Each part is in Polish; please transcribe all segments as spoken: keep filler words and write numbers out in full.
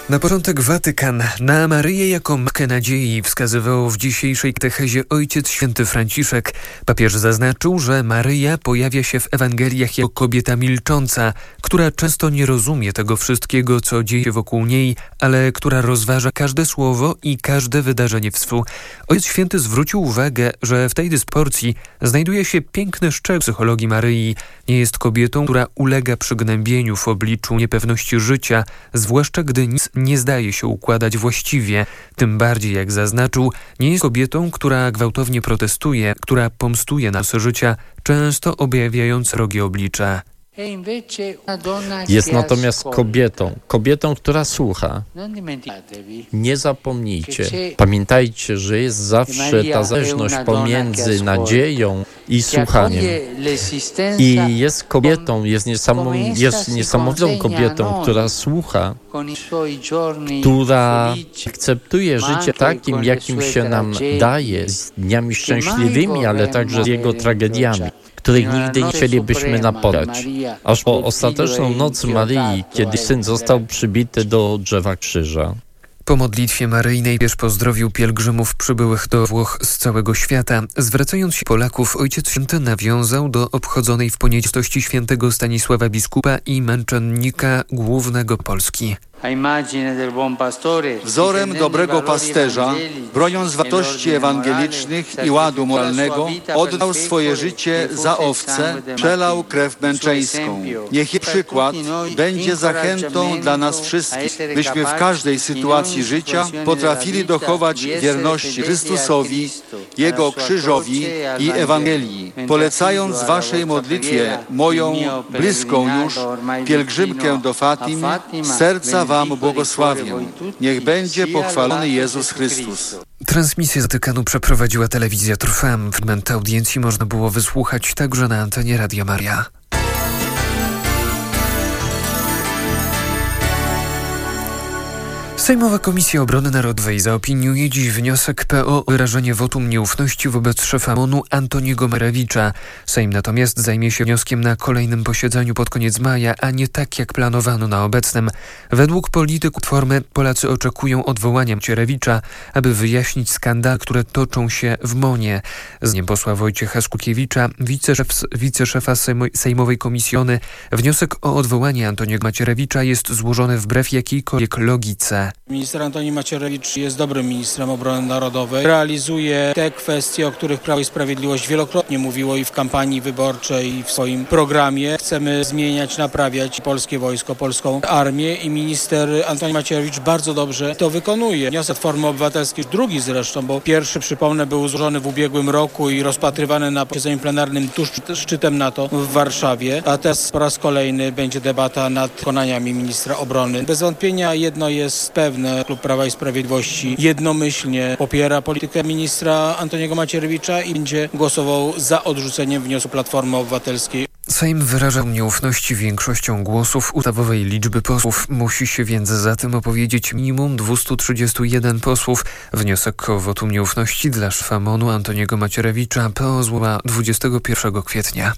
Na początek Watykan. Na Maryję jako Matkę Nadziei wskazywał w dzisiejszej katechezie Ojciec Święty Franciszek. Papież zaznaczył, że Maryja pojawia się w Ewangeliach jako kobieta milcząca, która często nie rozumie tego wszystkiego, co dzieje się wokół niej, ale która rozważa każde słowo i każde wydarzenie w swu. Ojciec Święty zwrócił uwagę, że w tej dysproporcji znajduje się piękny szczegół psychologii Maryi. Nie jest kobietą, która ulega przygnębieniu w obliczu niepewności życia, zwłaszcza gdy nic nie zdaje się układać właściwie. Tym bardziej, jak zaznaczył, nie jest kobietą, która gwałtownie protestuje, która pomstuje na losy życia, często objawiając rogie oblicza. Jest natomiast kobietą, kobietą, która słucha. Nie zapomnijcie, pamiętajcie, że jest zawsze ta zależność pomiędzy nadzieją i słuchaniem. I jest kobietą, jest, niesamowitą, jest niesamowitą kobietą, która słucha, która akceptuje życie takim, jakim się nam daje, z dniami szczęśliwymi, ale także z jego tragediami, których nigdy nie chcielibyśmy napotkać. Aż po ostateczną noc Maryi, kiedy syn został przybity do drzewa krzyża. Po modlitwie maryjnej papież pozdrowił pielgrzymów przybyłych do Włoch z całego świata. Zwracając się Polaków, Ojciec Święty nawiązał do obchodzonej w poniedziałek świętego Stanisława biskupa i męczennika głównego Polski. Wzorem dobrego pasterza, broniąc wartości ewangelicznych i ładu moralnego, oddał swoje życie za owce, przelał krew męczeńską. Niech jej przykład będzie zachętą dla nas wszystkich, byśmy w każdej sytuacji życia potrafili dochować wierności Chrystusowi, Jego krzyżowi i Ewangelii. Polecając waszej modlitwie moją bliską już pielgrzymkę do Fatimy, z serca wam błogosławię. Niech będzie pochwalony Jezus Chrystus. Transmisję z Watykanu przeprowadziła telewizja Trwam. Fragment audiencji można było wysłuchać także na antenie Radia Maria. Sejmowa Komisja Obrony Narodowej zaopiniuje dziś wniosek P O o wyrażenie wotum nieufności wobec szefa M O N-u Antoniego Macierewicza. Sejm natomiast zajmie się wnioskiem na kolejnym posiedzeniu pod koniec maja, a nie tak jak planowano na obecnym. Według polityków Platformy Polacy oczekują odwołania Macierewicza, aby wyjaśnić skandal, które toczą się w M O N-ie. Zdaniem posła Wojciecha Skukiewicza, wiceszef, wiceszefa Sejmowej Komisji Ony, wniosek o odwołanie Antoniego Macierewicza jest złożony wbrew jakiejkolwiek logice. Minister Antoni Macierewicz jest dobrym ministrem obrony narodowej. Realizuje te kwestie, o których Prawo i Sprawiedliwość wielokrotnie mówiło i w kampanii wyborczej, i w swoim programie. Chcemy zmieniać, naprawiać polskie wojsko, polską armię i minister Antoni Macierewicz bardzo dobrze to wykonuje. Wniosek Platformy Obywatelskiej, drugi zresztą, bo pierwszy, przypomnę, był złożony w ubiegłym roku i rozpatrywany na posiedzeniu plenarnym tuż przed szczytem NATO w Warszawie, a teraz po raz kolejny będzie debata nad wykonaniami ministra obrony. Bez wątpienia jedno jest pewne, klub Prawa i Sprawiedliwości jednomyślnie popiera politykę ministra Antoniego Macierewicza i będzie głosował za odrzuceniem wniosku Platformy Obywatelskiej. Sejm wyrażał nieufności większością głosów ustawowej liczby posłów. Musi się więc za tym opowiedzieć minimum dwieście trzydzieści jeden posłów. Wniosek o wotum nieufności dla szefa M O N-u Antoniego Macierewicza P O złożyła dwudziestego pierwszego kwietnia.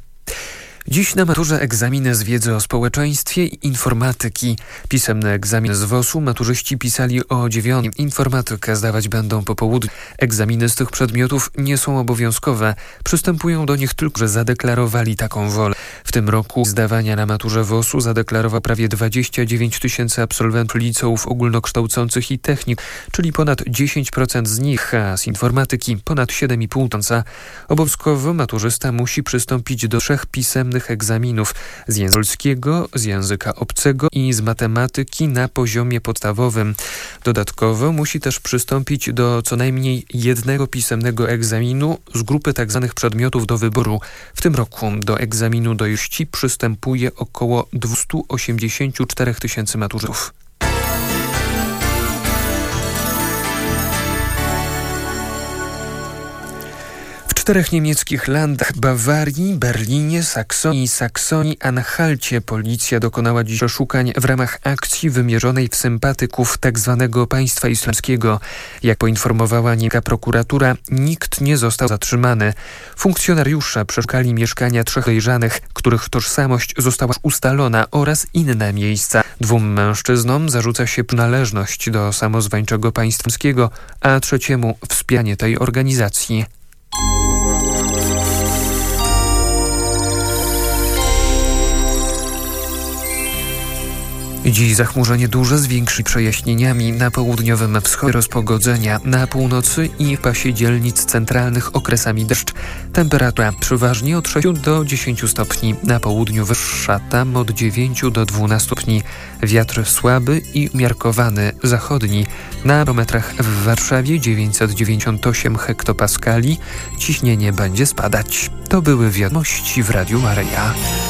Dziś na maturze egzaminy z wiedzy o społeczeństwie i informatyki. Pisemny egzamin z W O S-u maturzyści pisali o dziewiątej. Informatykę zdawać będą po południu. Egzaminy z tych przedmiotów nie są obowiązkowe. Przystępują do nich tylko, że zadeklarowali taką wolę. W tym roku zdawania na maturze W O S-u zadeklarowało prawie dwadzieścia dziewięć tysięcy absolwentów liceów ogólnokształcących i technik, czyli ponad dziesięć procent z nich, a z informatyki ponad siedem i pół tysiąca. Obowiązkowo maturzysta musi przystąpić do trzech pisemnych egzaminów z języka polskiego, z języka obcego i z matematyki na poziomie podstawowym. Dodatkowo musi też przystąpić do co najmniej jednego pisemnego egzaminu z grupy tzw. przedmiotów do wyboru. W tym roku do egzaminu do ilości przystępuje około dwieście osiemdziesiąt cztery tysięcy maturzystów. W czterech niemieckich landach Bawarii, Berlinie, Saksonii i Saksonii-Anhalcie policja dokonała dziś przeszukań w ramach akcji wymierzonej w sympatyków tzw. państwa islamskiego. Jak poinformowała niemiecka prokuratura, nikt nie został zatrzymany. Funkcjonariusze przeszukali mieszkania trzech podejrzanych, których tożsamość została ustalona, oraz inne miejsca. Dwóm mężczyznom zarzuca się przynależność do samozwańczego państwa islamskiego, a trzeciemu wspieranie tej organizacji. Dziś zachmurzenie duże z większymi przejaśnieniami, na południowym wschodzie rozpogodzenia, na północy i w pasie dzielnic centralnych okresami deszcz. Temperatura przeważnie od sześciu do dziesięciu stopni, na południu wyższa, tam od dziewięciu do dwunastu stopni. Wiatr słaby i umiarkowany zachodni, na barometrach w Warszawie dziewięćset dziewięćdziesiąt osiem hektopaskali. Ciśnienie będzie spadać. To były wiadomości w Radiu Maryja.